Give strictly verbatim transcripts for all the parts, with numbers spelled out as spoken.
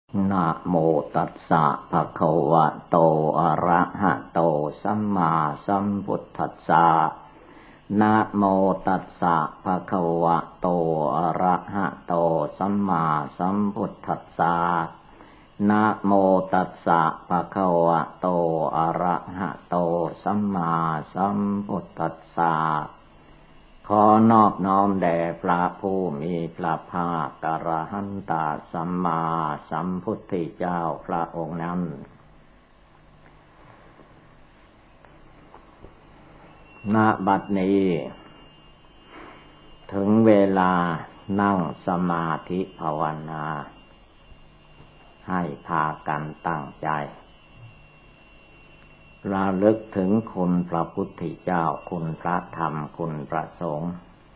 นะโมตัสสะภะคะวะโตอะระหะโตสัมมาสัมพุทธัสสะนะโมตัสสะภะคะวะโตอะระหะโตสัมมาสัมพุทธัสสะนะโมตัสสะภะคะวะโตอะระหะโตสัมมาสัมพุทธัสสะขอนอบน้อมแด่พระผู้มีพระภาคอรหันตสัมมาสัมพุทธเจ้าพระองค์นั้นณบัดนี้ถึงเวลานั่งสมาธิภาวนาให้พากันตั้งใจระลึกถึงคุณพระพุทธเจ้าคุณพระธรรมคุณพระสงฆ์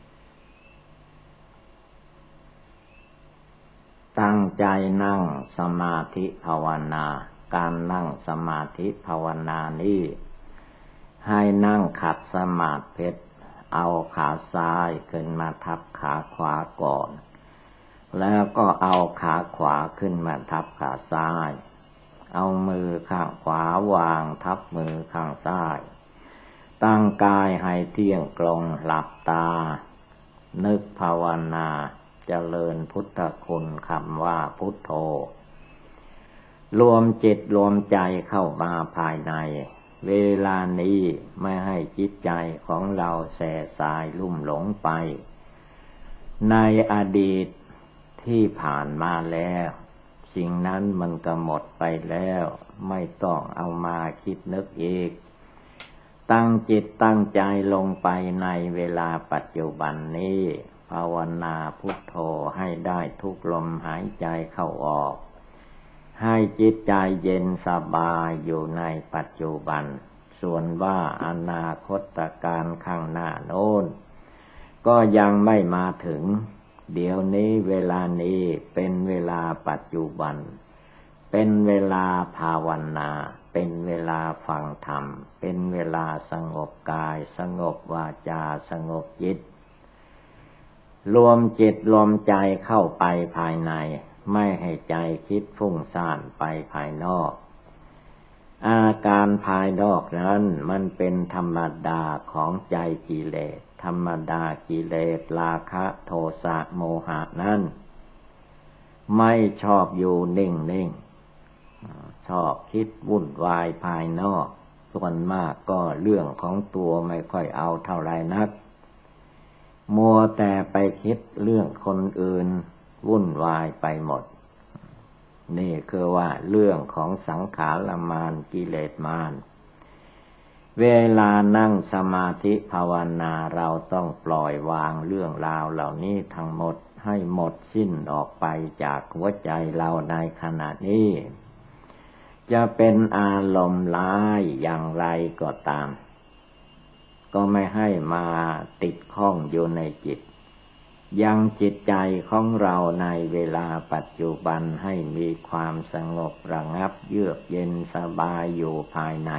ตั้งใจนั่งสมาธิภาวนาการนั่งสมาธิภาวนานี้ให้นั่งขัดสมาธิเอาขาซ้ายขึ้นมาทับขาขวาก่อนแล้วก็เอาขาขวาขึ้นมาทับขาซ้ายเอามือข้างขวาวางทับมือข้างซ้ายตั้งกายให้เที่ยงตรงหลับตานึกภาวนาเจริญพุทธคุณคำว่าพุทโธรวมจิตรวมใจเข้ามาภายในเวลานี้ไม่ให้จิตใจของเราแส่สายลุ่มหลงไปในอดีตที่ผ่านมาแล้วสิ่งนั้นมันก็หมดไปแล้วไม่ต้องเอามาคิดนึกอีกตั้งจิตตั้งใจลงไปในเวลาปัจจุบันนี้ภาวนาพุทโธให้ได้ทุกลมหายใจเข้าออกให้จิตใจเย็นสบายอยู่ในปัจจุบันส่วนว่าอนาคตการข้างหน้าโน้นก็ยังไม่มาถึงเดี๋ยวนี้เวลานี้เป็นเวลาปัจจุบันเป็นเวลาภาวนาเป็นเวลาฟังธรรมเป็นเวลาสงบกายสงบวาจาสงบจิตรวมจิตรวมใจเข้าไปภายในไม่ให้ใจคิดฟุ้งซ่านไปภายนอกอาการภายนอกนั้นมันเป็นธรรมดาของใจกิเลสธรรมดากิเลสราคะโทสะโมหะนั้นไม่ชอบอยู่นิ่งๆชอบคิดวุ่นวายภายนอกส่วนมากก็เรื่องของตัวไม่ค่อยเอาเท่าไรนักมัวแต่ไปคิดเรื่องคนอื่นวุ่นวายไปหมดนี่คือว่าเรื่องของสังขารมารกิเลสมารเวลานั่งสมาธิภาวนาเราต้องปล่อยวางเรื่องราวเหล่านี้ทั้งหมดให้หมดสิ้นออกไปจากหัวใจเราในขณะนี้จะเป็นอารมณ์ร้ายอย่างไรก็ตามก็ไม่ให้มาติดข้องอยู่ในจิตยังจิตใจของเราในเวลาปัจจุบันให้มีความสงบระงับเยือกเย็นสบายอยู่ภายใน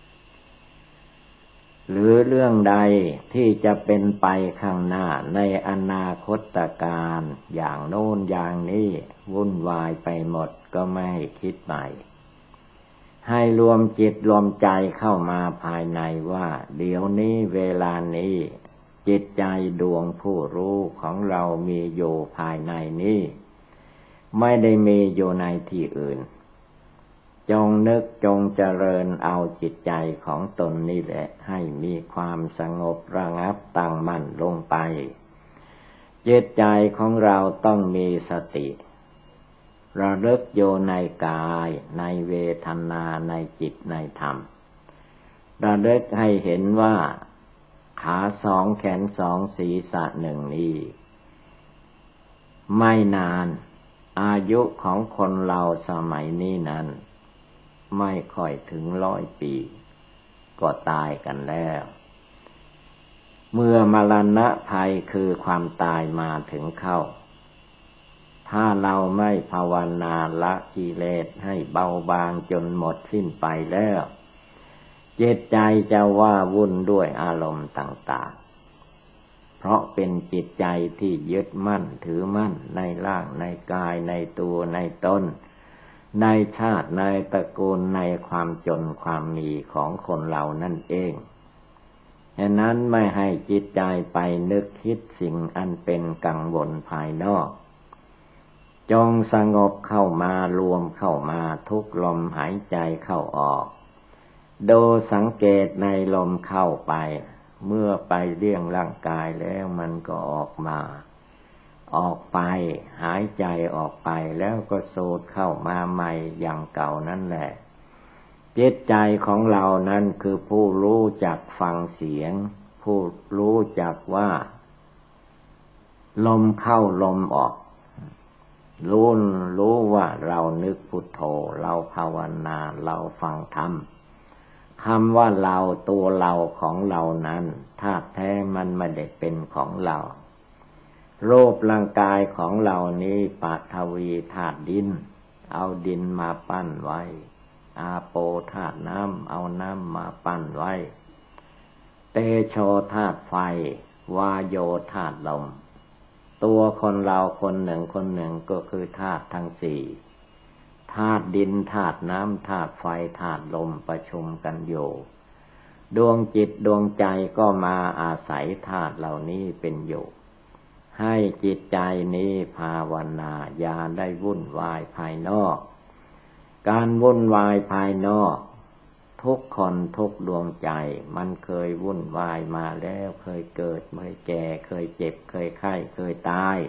หรือเรื่องใดที่จะเป็นไปข้างหน้าในอนาคตการอย่างโน้นอย่างนี้วุ่นวายไปหมดก็ไม่ให้คิดใหม่ให้รวมจิตรวมใจเข้ามาภายในว่าเดี๋ยวนี้เวลานี้จิตใจดวงผู้รู้ของเรามีอยู่ภายในนี้ไม่ได้มีอยู่ในที่อื่นจงนึกจงเจริญเอาจิตใจของตนนี่แหละให้มีความสงบระงับตั้งมั่นลงไปจิตใจของเราต้องมีสติระลึกอยู่ในกายในเวทนาในจิตในธรรมระลึกให้เห็นว่าขาสองแขนสองศีรษะหนึ่งนี้ไม่นานอายุของคนเราสมัยนี้นั้นไม่ค่อยถึงร้อยปีก็ตายกันแล้วเมื่อมรณะภัยคือความตายมาถึงเข้าถ้าเราไม่ภาวนาละกิเลสให้เบาบางจนหมดสิ้นไปแล้วจิตใจจะว่าวุ่นด้วยอารมณ์ต่างๆเพราะเป็นจิตใจที่ยึดมั่นถือมั่นในร่างในกายในตัวในตนในชาติในตระกูลในความจนความมีของคนเรานั่นเองฉะนั้นไม่ให้จิตใจไปนึกคิดสิ่งอันเป็นกังวลภายนอกจงสงบเข้ามารวมเข้ามาทุกลมหายใจเข้าออกดูสังเกตในลมเข้าไปเมื่อไปเลี้ยงร่างกายแล้วมันก็ออกมาออกไปหายใจออกไปแล้วก็สูดเข้ามาใหม่อย่างเก่านั่นแหละจิตใจของเรานั้นคือผู้รู้จักฟังเสียงผู้รู้จักว่าลมเข้าลมออกรู้รู้ว่าเรานึกพุทโธเราภาวนาเราฟังธรรมคำว่าเราตัวเราของเรานั้นธาตุแท้มันไม่ได้เป็นของเรารูปร่างกายของเรานี้ปฐวีธาตุดินเอาดินมาปั้นไว้อาโปธาตุน้ำเอาน้ำมาปั้นไว้เตโชธาตุไฟวาโยธาตุลมตัวคนเราคนหนึ่งคนหนึ่งก็คือธาตุทั้งสี่ธาตุดินธาตุน้ำธาตุไฟธาตุลมประชุมกันอยู่ดวงจิตดวงใจก็มาอาศัยธาตุเหล่านี้เป็นอยู่ให้จิตใจนี้ภาวนาอย่าได้วุ่นวายภายนอกการวุ่นวายภายนอกทุกคนทุกดวงใจมันเคยวุ่นวายมาแล้วเคยเกิดเคยแก่เคยเจ็บเคยไข้เคยตาย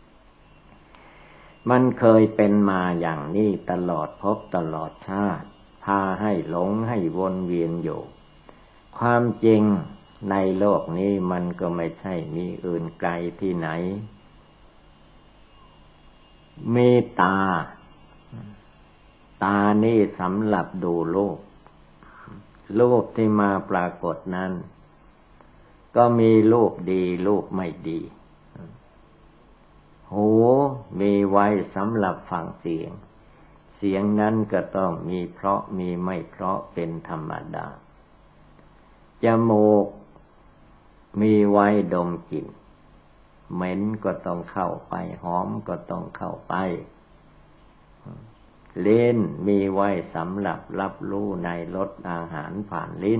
มันเคยเป็นมาอย่างนี้ตลอดภพตลอดชาติพาให้หลงให้วนเวียนอยู่ความจริงในโลกนี้มันก็ไม่ใช่มีอื่นไกลที่ไหนมีตาตานี่สำหรับดูรูปรูปที่มาปรากฏนั้นก็มีรูปดีรูปไม่ดีหูมีไว้สำหรับฟังเสียงเสียงนั้นก็ต้องมีเพราะมีไม่เพราะเป็นธรรมดาจมูกมีไว้ดมกลิ่นเหม็นก็ต้องเข้าไปหอมก็ต้องเข้าไปลิ้นมีไว้สำหรับรับรู้ในรสอาหารผ่านลิ้น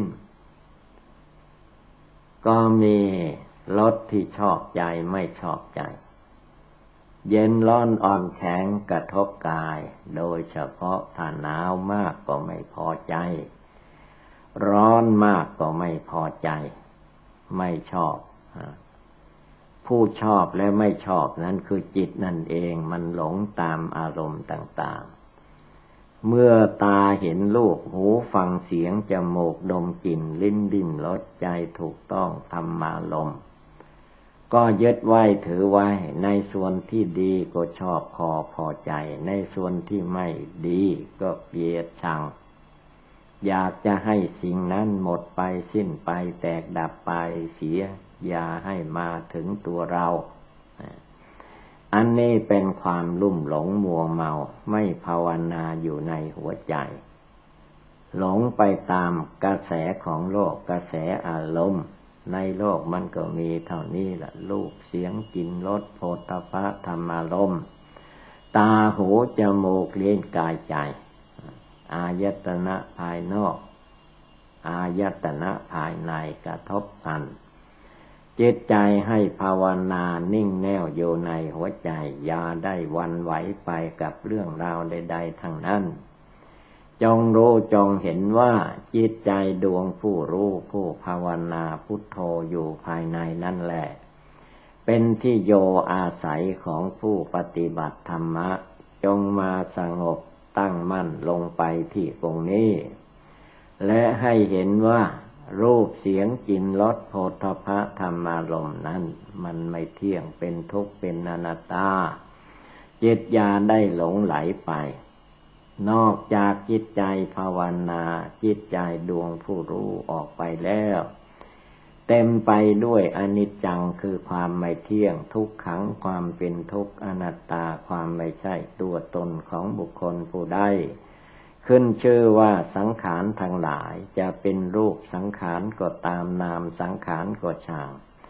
ก็มีรสที่ชอบใจไม่ชอบใจเย็นร้อนอ่อนแข็งกระทบกายโดยเฉพาะถ้าหนาวมากก็ไม่พอใจร้อนมากก็ไม่พอใจไม่ชอบผู้ชอบและไม่ชอบนั้นคือจิตนั่นเองมันหลงตามอารมณ์ต่างๆเมื่อตาเห็นรูปหูฟังเสียงจมูกดมกลิ่นลิ้นดิ้มรสใจถูกต้องธรรมารมณ์ก็ยึดไว้ถือไว้ในส่วนที่ดีก็ชอบพอพอใจในส่วนที่ไม่ดีก็เกลียดชังอยากจะให้สิ่งนั้นหมดไปสิ้นไปแตกดับไปเสียอย่าให้มาถึงตัวเราอันนี้เป็นความลุ่มหลงมัวเมาไม่ภาวนาอยู่ในหัวใจหลงไปตามกระแสของโลกกระแสอารมณ์ในโลกมันก็มีเท่านี้แหละรูปเสียงกลิ่นรสโผฏฐัพพะธรรมารมณ์ตาหูจมูกลิ้นกายใจอายตนะภายนอกอายตนะภายในกระทบกันจิตใจให้ภาวนานิ่งแน่วอยู่ในหัวใจอย่าได้หวั่นไหวไปกับเรื่องราวใดๆทั้งนั้นจงรู้จงเห็นว่าจิตใจดวงผู้รู้ผู้ภาวนาพุทโธอยู่ภายในนั่นแหละเป็นที่โยอาศัยของผู้ปฏิบัติธรรมะจงมาสงบตั้งมั่นลงไปที่ตรงนี้และให้เห็นว่ารูปเสียงกลิ่นรสโผฏฐัพพะธรรมารมณ์นั้นมันไม่เที่ยงเป็นทุกข์เป็นอนัตตาจิตอย่าได้หลงไหลไปนอกจากจิตใจภาวนาจิตใจดวงผู้รู้ออกไปแล้วเต็มไปด้วยอนิจจังคือความไม่เที่ยงทุกขังความเป็นทุกข์อนัตตาความไม่ใช่ตัวตนของบุคคลผู้ใดขึ้นชื่อว่าสังขารทั้งหลายจะเป็นรูปสังขารก็ตามนามสังขารก็ช่าง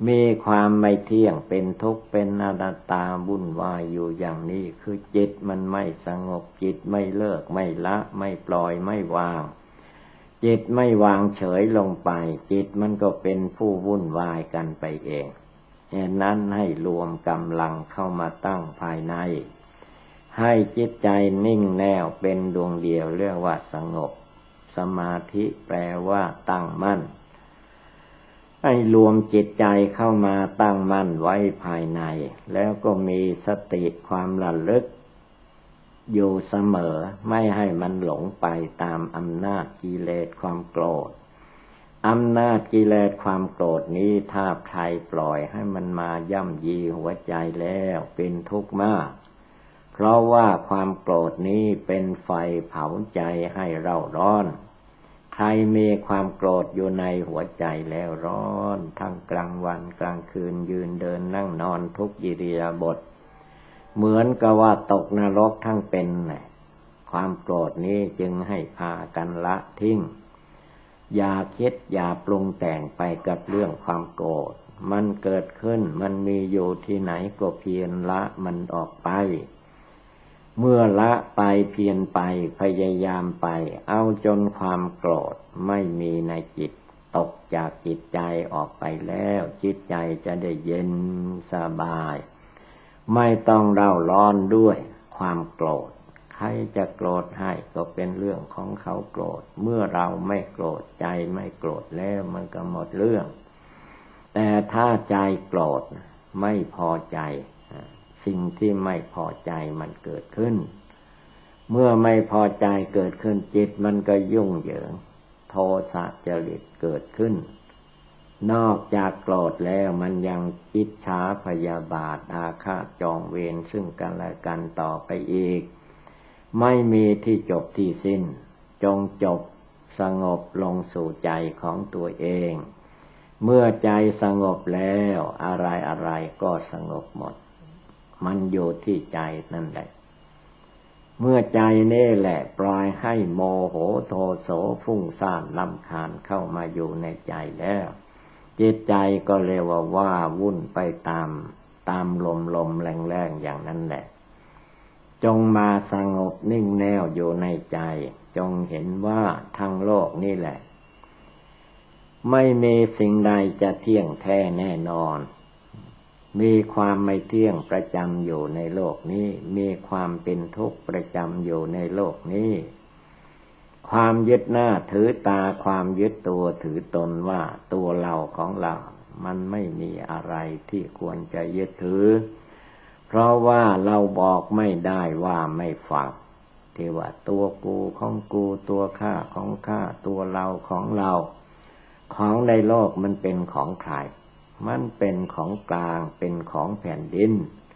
มีความไม่เที่ยงเป็นทุกข์เป็นอนัตตาวุ่นวายอยู่อย่างนี้คือจิตมันไม่สงบจิตไม่เลิกไม่ละไม่ปล่อยไม่วางจิตไม่วางเฉยลงไปจิตมันก็เป็นผู้วุ่นวายกันไปเองเหตุนั้นให้รวมกำลังเข้ามาตั้งภายในให้จิตใจนิ่งแน่วเป็นดวงเดียวเรียกว่าสงบสมาธิแปลว่าตั้งมั่นให้รวมจิตใจเข้ามาตั้งมั่นไว้ภายในแล้วก็มีสติความระลึกอยู่เสมอไม่ให้มันหลงไปตามอำนาจกิเลสความโกรธอำนาจกิเลสความโกรธนี้ถ้าใครปล่อยให้มันมาย่ำยีหัวใจแล้วเป็นทุกข์มากเพราะว่าความโกรธนี้เป็นไฟเผาใจให้เราร้อนใครมีความโกรธอยู่ในหัวใจแล้วร้อนทั้งกลางวันกลางคืนยืนเดินนั่งนอนทุกอิริยาบถเหมือนกับว่าตกนรกทั้งเป็นความโกรธนี้จึงให้พากันละทิ้งอย่าคิดอย่าปรุงแต่งไปกับเรื่องความโกรธมันเกิดขึ้นมันมีอยู่ที่ไหนก็เพียรละมันออกไปเมื่อละไปเพียรไปพยายามไปเอาจนความโกรธไม่มีในจิตตกจากจิตใจออกไปแล้วจิตใจจะได้เย็นสบายไม่ต้องเร่าร้อนด้วยความโกรธใครจะโกรธให้ก็เป็นเรื่องของเขาโกรธเมื่อเราไม่โกรธใจไม่โกรธแล้วมันก็หมดเรื่องแต่ถ้าใจโกรธไม่พอใจสิ่งที่ไม่พอใจมันเกิดขึ้นเมื่อไม่พอใจเกิดขึ้นจิตมันก็ยุ่งเหยิงโทสะจริตเกิดขึ้นนอกจากโกรธแล้วมันยังอิจฉาพยาบาทอาฆาตจองเวรซึ่งกันและกันต่อไปอีกไม่มีที่จบที่สิ้นจงจบสงบลงสู่ใจของตัวเองเมื่อใจสงบแล้วอะไรอะไรก็สงบหมดมันอยู่ที่ใจนั่นแหละเมื่อใจนี่แหละปล่อยให้โมโหโทโสฟุ้งซ่านรำคาญเข้ามาอยู่ในใจแล้วจิตใจก็เรียกว่าว่าวุ่นไปตามตามลมลมแรงๆอย่างนั้นแหละจงมาสงบนิ่งแน่วอยู่ในใจจงเห็นว่าทั้งโลกนี่แหละไม่มีสิ่งใดจะเที่ยงแท้แน่นอนมีความไม่เที่ยงประจำอยู่ในโลกนี้มีความเป็นทุกข์ประจำอยู่ในโลกนี้ความยึดหน้าถือตาความยึดตัวถือตนว่าตัวเราของเรามันไม่มีอะไรที่ควรจะยึดถือเพราะว่าเราบอกไม่ได้ว่าไม่ฟังที่ว่าตัวกูของกูตัวข้าของข้าตัวเราของเราของในโลกมันเป็นของใครมันเป็นของกลางเป็นของแผ่นดิน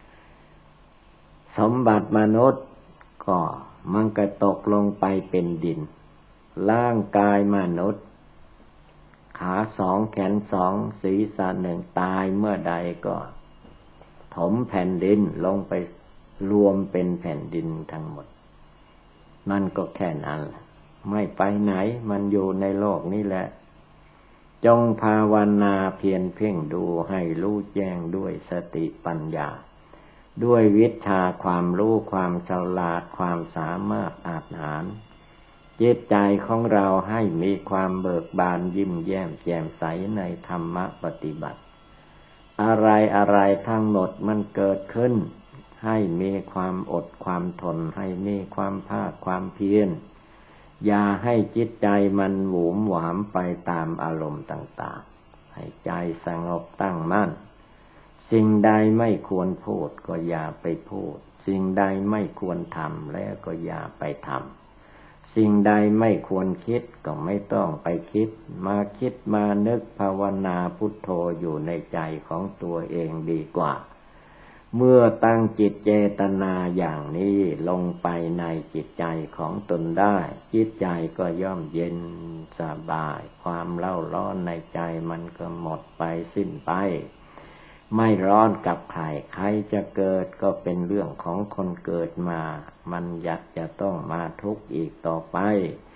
สมบัติมนุษย์ก็มันก็ตกลงไปเป็นดินร่างกายมนุษย์ขาสองแขนสองศีรษะหนึ่งตายเมื่อใดก็ถมแผ่นดินลงไปรวมเป็นแผ่นดินทั้งหมดมันก็แค่นั้นไม่ไปไหนมันอยู่ในโลกนี้แหละจงภาวนาเพียรเพ่งดูให้รู้แจ้งด้วยสติปัญญาด้วยวิชาความรู้ความฉลาดความสามารถอาจหาญจิตใจของเราให้มีความเบิกบานยิ้มแย้มแจ่มใสในธรรมะปฏิบัติอะไรอะไรทั้งหมดมันเกิดขึ้นให้มีความอดความทนให้มีความภาคความเพียรอย่าให้จิตใจมันหวุมหวามไปตามอารมณ์ต่างๆให้ใจสงบตั้งมั่นสิ่งใดไม่ควรพูดก็อย่าไปพูดสิ่งใดไม่ควรทำแล้วก็อย่าไปทำสิ่งใดไม่ควรคิดก็ไม่ต้องไปคิดมาคิดมานึกภาวนาพุทโธอยู่ในใจของตัวเองดีกว่าเมื่อตั้งจิตเจตนาอย่างนี้ลงไปในจิตใจของตนได้จิตใจก็ย่อมเย็นสบายความเล่าร้อนในใจมันก็หมดไปสิ้นไปไม่ร้อนกับใครใครจะเกิดก็เป็นเรื่องของคนเกิดมามันอยากจะต้องมาทุกข์อีกต่อไป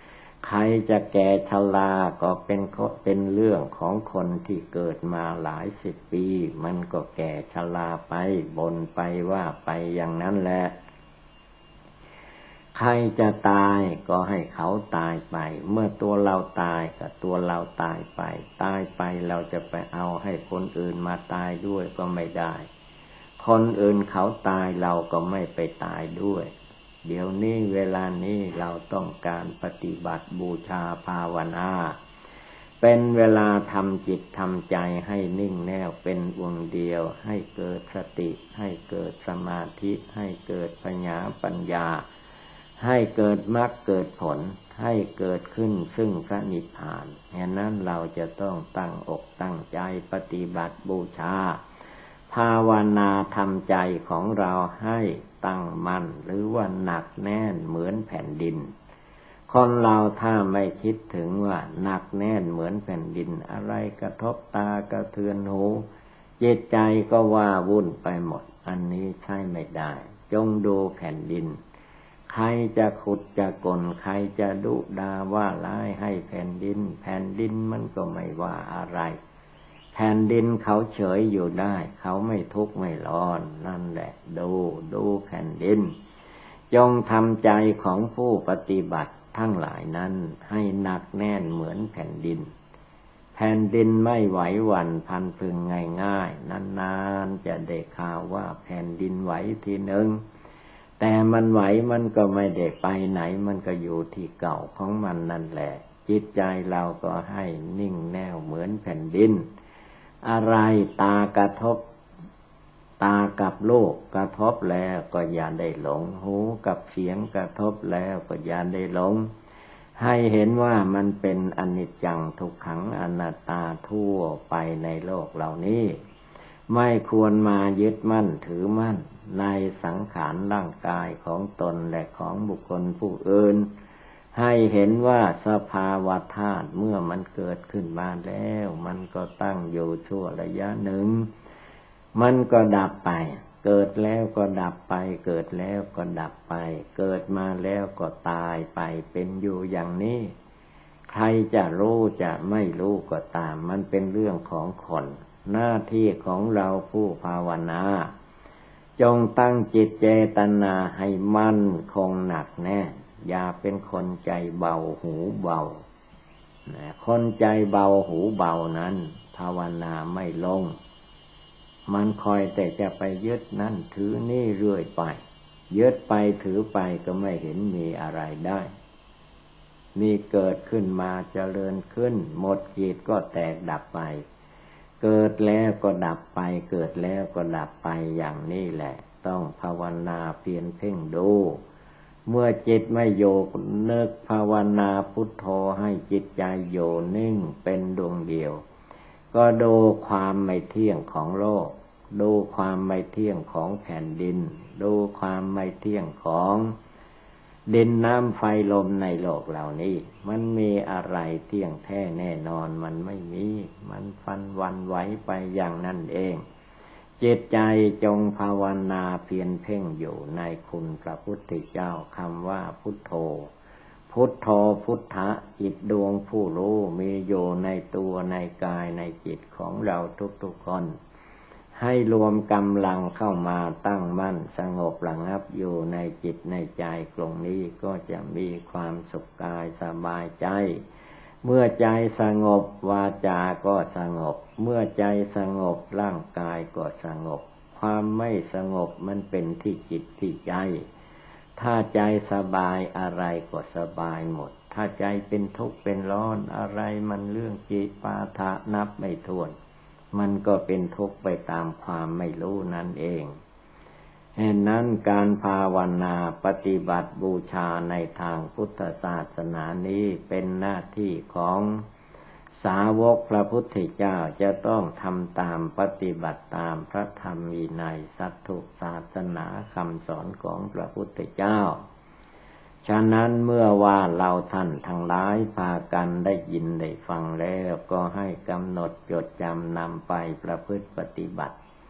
ใครจะแก่ชราก็เป็นเป็นเรื่องของคนที่เกิดมาหลายสิบปีมันก็แก่ชราไปบ่นไปว่าไปอย่างนั้นแหละใครจะตายก็ให้เขาตายไปเมื่อตัวเราตายก็ตัวเราตายไปตายไปเราจะไปเอาให้คนอื่นมาตายด้วยก็ไม่ได้คนอื่นเขาตายเราก็ไม่ไปตายด้วยเดี๋ยวนี้เวลานี้เราต้องการปฏิบัติบูชาภาวนาเป็นเวลาทำจิตทำใจให้นิ่งแน่วเป็นดวงเดียวให้เกิดสติให้เกิดสมาธิให้เกิดปัญญาปัญญาให้เกิดมรรคเกิดผลให้เกิดขึ้นซึ่งพระนิพพานฉะนั้นเราจะต้องตั้งอกตั้งใจปฏิบัติบูชาภาวนาทำใจของเราให้ตั้งมั่นหรือว่าหนักแน่นเหมือนแผ่นดินคนเราถ้าไม่คิดถึงว่าหนักแน่นเหมือนแผ่นดินอะไรกระทบตากระเทือนหูจิตใจก็ว่าวุ่นไปหมดอันนี้ใช่ไม่ได้จงดูแผ่นดินใครจะขุดจะกลใครจะดุดาว่าร้ายให้แผ่นดินแผ่นดินมันก็ไม่ว่าอะไรแผ่นดินเขาเฉยอยู่ได้เขาไม่ทุกข์ไม่ร้อนนั่นแหละดูดูแผ่นดินจงทำใจของผู้ปฏิบัติทั้งหลายนั้นให้หนักแน่นเหมือนแผ่นดินแผ่นดินไม่ไหวหวั่นพันพึงง่ายๆนานๆจะได้ข่าวว่าแผ่นดินไหวทีหนึ่งแต่มันไหวมันก็ไม่ได้ไปไหนมันก็อยู่ที่เก่าของมันนั่นแหละจิตใจเราก็ให้นิ่งแน่วเหมือนแผ่นดินอะไรตากระทบตากับรูปกระทบแล้วก็อย่าได้หลงหูกับเสียงกระทบแล้วก็อย่าได้หลงให้เห็นว่ามันเป็นอนิจจังทุกขังอนัตตาทั่วไปในโลกเหล่านี้ไม่ควรมายึดมั่นถือมั่นในสังขารร่างกายของตนและของบุคคลผู้อื่นให้เห็นว่าสภาวะธาตุเมื่อมันเกิดขึ้นมาแล้วมันก็ตั้งอยู่ชั่วระยะหนึ่งมันก็ดับไปเกิดแล้วก็ดับไปเกิดแล้วก็ดับไปเกิดมาแล้วก็ตายไปเป็นอยู่อย่างนี้ใครจะรู้จะไม่รู้ก็ตามมันเป็นเรื่องของคนหน้าที่ของเราผู้ภาวนาจงตั้งจิตเจตนาให้มั่นคงหนักแน่อย่าเป็นคนใจเบาหูเบาคนใจเบาหูเบานั้นภาวนาไม่ลงมันคอยแต่จะไปยึดนั่นถือนี่เรื่อยไปยึดไปถือไปก็ไม่เห็นมีอะไรได้มีเกิดขึ้นมาเจริญขึ้นหมดกิจก็แตกดับไปเกิดแล้วก็ดับไปเกิดแล้วก็ดับไปอย่างนี้แหละต้องภาวนาเพียรเพ่งดูเมื่อจิตไม่โยกนึกภาวนาพุทโธให้จิตใจโยนิ่งเป็นดวงเดียวก็ดูความไม่เที่ยงของโลกดูความไม่เที่ยงของแผ่นดินดูความไม่เที่ยงของดินน้ำไฟลมในโลกเหล่านี้มันมีอะไรเที่ยงแท้แน่นอนมันไม่มีมันฟันวันไหวไปอย่างนั้นเองจิตใจจงภาวนาเพียรเพ่งอยู่ในคุณพระพุทธเจ้าคำว่าพุทโธพุทโธพุทธะจิตดวงผู้รู้มีอยู่ในตัวในกายในจิตของเราทุกๆคนให้รวมกำลังเข้ามาตั้งมั่นสงบระงับอยู่ในจิตในใจตรงนี้ก็จะมีความสุขกายสบายใจเมื่อใจสงบวาจาก็สงบเมื่อใจสงบร่างกายก็สงบความไม่สงบมันเป็นที่จิตที่ใจถ้าใจสบายอะไรก็สบายหมดถ้าใจเป็นทุกข์เป็นร้อนอะไรมันเรื่องจิปาถะนับไม่ถ้วนมันก็เป็นทุกข์ไปตามความไม่รู้นั่นเองฉะนั้นการภาวนาปฏิบัติบูชาในทางพุทธศาสนานี้เป็นหน้าที่ของสาวกพระพุทธเจ้าจะต้องทำตามปฏิบัติตามพระธรรมวินัยสัตถุศาสนาคำสอนของพระพุทธเจ้าฉะนั้นเมื่อว่าเราท่านทั้งหลายพากันได้ยินได้ฟังแล้วก็ให้กำหนดจดจำนำไปประพฤติปฏิบัติ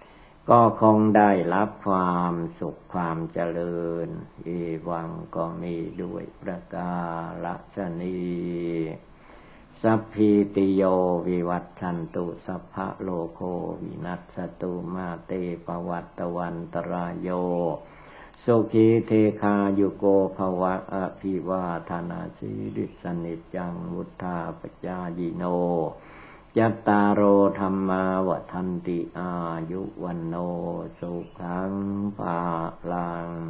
ก็คงได้รับความสุขความเจริญอีวังก็มีด้วยประกาศนีสัพพิติโยวิวัตชันตุสัพพะโลโควินัสสตุมาเตปวัตตวันตรายโยสุขีเทคายุโกภวะอภิวาทนาสีริสนิจจังวุธาปจายิโนยัตตารโอธรรมาวทันติอายุวันโนสุขังภาลัง